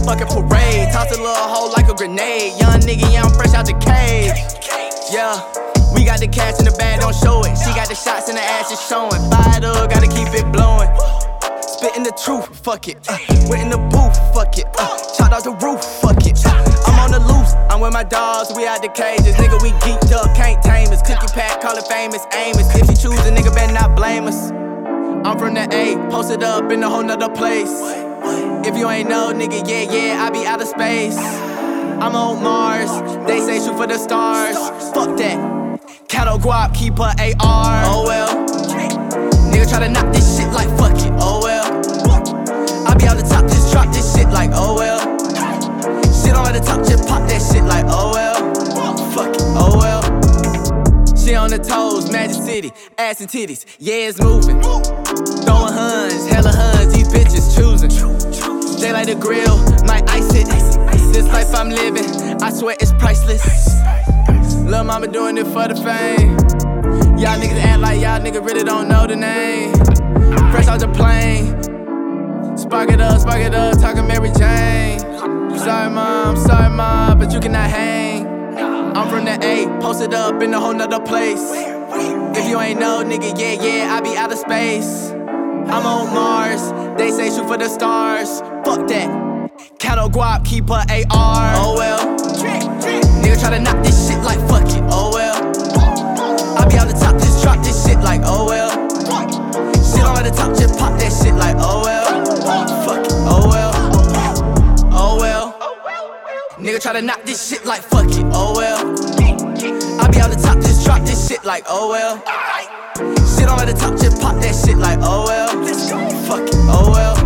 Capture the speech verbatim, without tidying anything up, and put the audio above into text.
fucking parade. Toss a little hoe like a grenade. Young nigga, yeah, I'm fresh out the cage. Yeah, we got the cash in the bag, don't show it. She got the shots in the ass, it's showing. Fired up, gotta keep it blowing. Spitting the truth, fuck it. Uh, we're in the booth, fuck it. Uh, chopped out the roof, fuck it. Uh, I'm on the loose, I'm with my dogs, we out the cages. Nigga, we geeked up, can't tame us. Cookie pack, call it famous, Amos. If you choose a nigga, better not blame us. I'm from the A, posted up in a whole nother place. If you ain't know, nigga, yeah, yeah, I be out of space. I'm on Mars, they say shoot for the stars. Fuck that, count on guap, keep her A R. Oh well, nigga try to knock this shit like fuck it. Oh well, I be on the top, just drop this shit like oh well. Shit on the top, just pop that shit like oh well. Fuck it, oh well. She on the toes, Magic City, ass and titties, yeah it's moving. Throwing huns, hella huns, these bitches choosing. They like the grill, might ice it. This life I'm living, I swear it's priceless. Lil' mama doing it for the fame. Y'all niggas act like y'all niggas really don't know the name. Fresh out the plane, spark it up, spark it up, talking Mary Jane. Sorry mom, sorry mom, but you cannot hang. I'm from the A, posted up in a whole nother place. If you ain't know, nigga, yeah, yeah, I be out of space. I'm on Mars, they say shoot for the stars. Fuck that, count on guap, keep her A R. Oh well, nigga try to knock this shit like fuck it. Oh well, I be on the top, just drop this shit like oh well. Shit on the top, just pop that shit like oh well. Fuck it, oh well, oh well. Nigga try to knock this shit like fuck it. Oh well, I be on the top, just drop this shit like oh well. Shit on the top, just pop that shit like oh well. Fuck it, oh well.